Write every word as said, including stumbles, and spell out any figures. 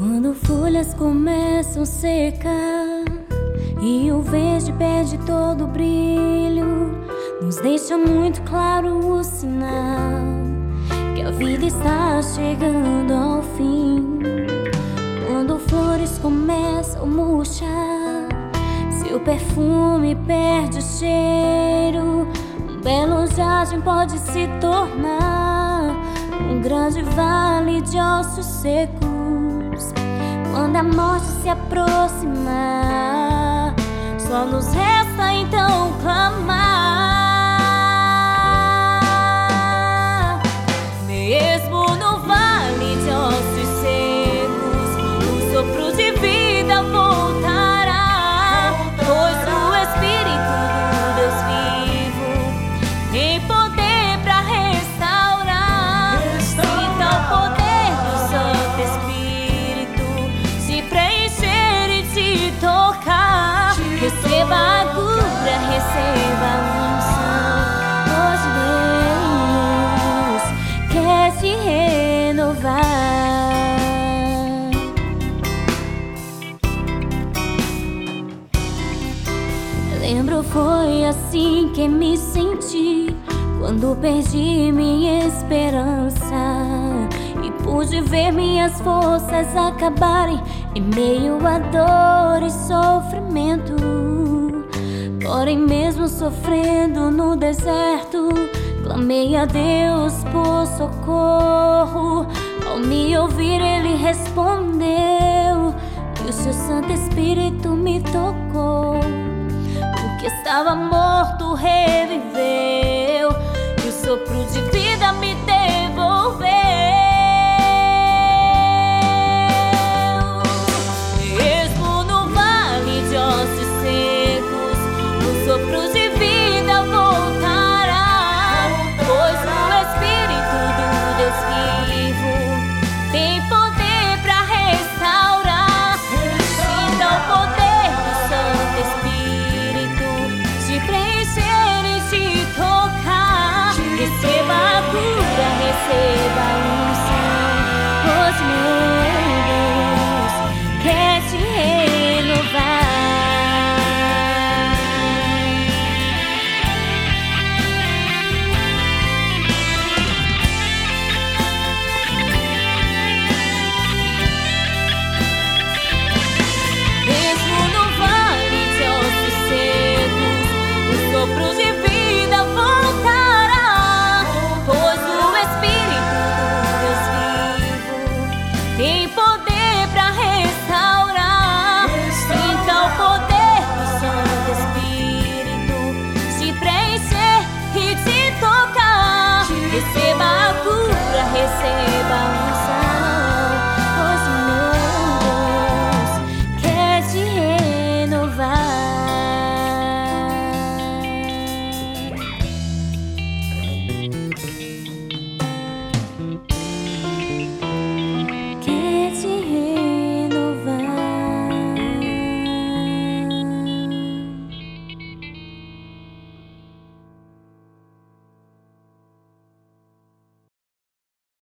Quando folhas começam a secar e o verde perde todo o brilho, nos deixa muito claro o sinal que a vida está chegando ao fim. Quando flores começam a murchar, seu perfume perde o cheiro, um belo jardim pode se tornar um grande vale de ossos secos. Quando a morte se aproximar, só nos resta então clamar. Mesmo no vale de ossos secos, o sopro de vida voltará, pois o Espírito do Deus vivo tem poder pra restaurar. Sinta o poder do Santo Espírito te preencher e te tocar. Receba a cura, receba a unção. Hoje Deus quer te renovar. Lembro, foi assim que me senti quando perdi minha esperança e pude ver minhas forças acabarem em meio a dor e sofrimento. Porém, mesmo sofrendo no deserto, clamei a Deus por socorro. Ao me ouvir, Ele respondeu e o seu Santo Espírito me tocou. O que estava morto reviveu e o sopro de vida me devolveu. Mesmo no vale de ossos secos, o sopro de vida voltará, pois o Espírito do Deus vivo tem poder pra restaurar. Sinta o poder do Santo Espírito te preencher e te tocar. Receba a cura, receba a unção. Hoje meu Deus quer te renovar. Mesmo no vale de ossos secos, o sopro de vida voltará, pois o Espírito do Deus vivo tem poder